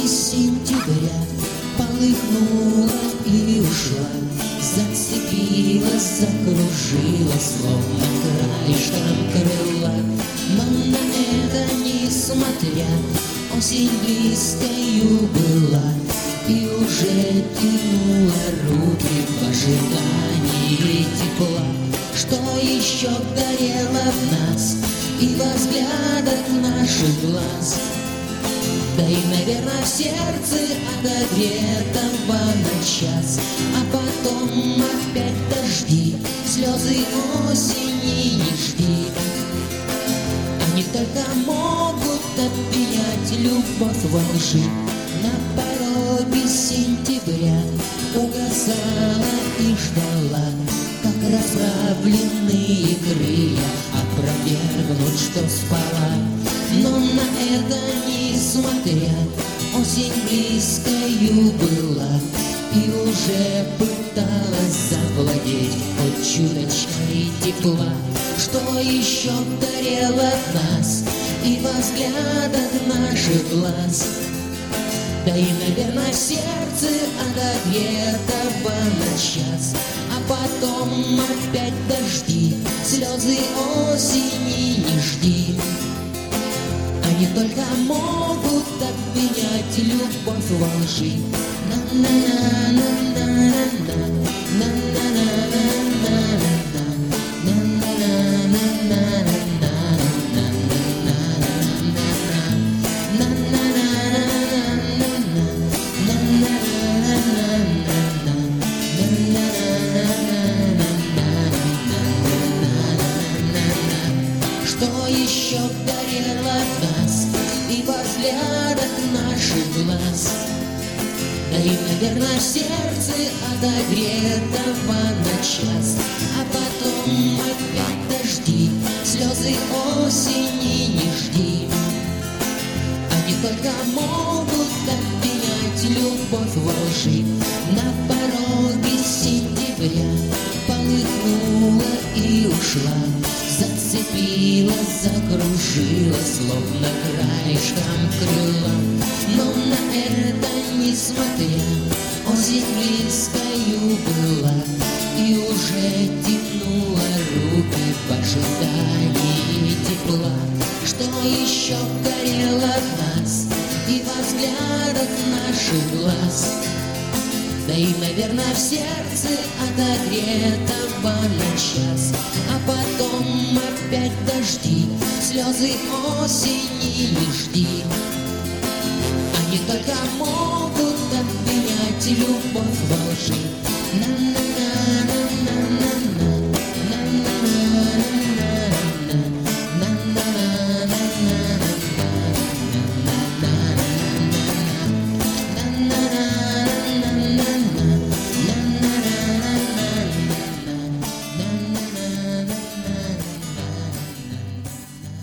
порубе сентября полыхнула и ушла, зацепилась, закружилась, словно краешком крыла. Но на это несмотря, осень близкою была и уже тянула руки в ожидании тепла, что еще горело в нас и во взглядах наших глаз. Да и, наверное, в сердце отогретого на час. А потом опять дожди, слезы осени не жди. Они только могут обвинять любовь во лжи. На пороге сентября угасала и ждала, как расправленные крылья опровергнут, что спала. Но на это несмотря, осень близкою была и уже пыталась завладеть хоть чуточкой тепла, что еще горело в нас и во взглядах наших глаз. Да и, наверное, в сердце отогретого на час. А потом опять дожди, слезы осени не жди. Они только могут обвинять любовь во лжи. Что еще горело в нас и во взглядах наших глаз. Да и, наверное, в сердце отогретого на час. А потом опять дожди, слезы осени не жди. Они только могут обвинять любовь во лжи. На пороге сентября полыхнула и ушла, зацепилась, закружилась, словно краешком крыла. Но на это несмотря, осень близкою была и уже тянула руки в ожидании тепла, что еще горело в нас и во взглядах наших глаз. Да и, наверное, в сердце отогретого на час. А потом опять дожди, слезы осени не жди. Они только могут обвинять любовь во лжи. На-на-на-на.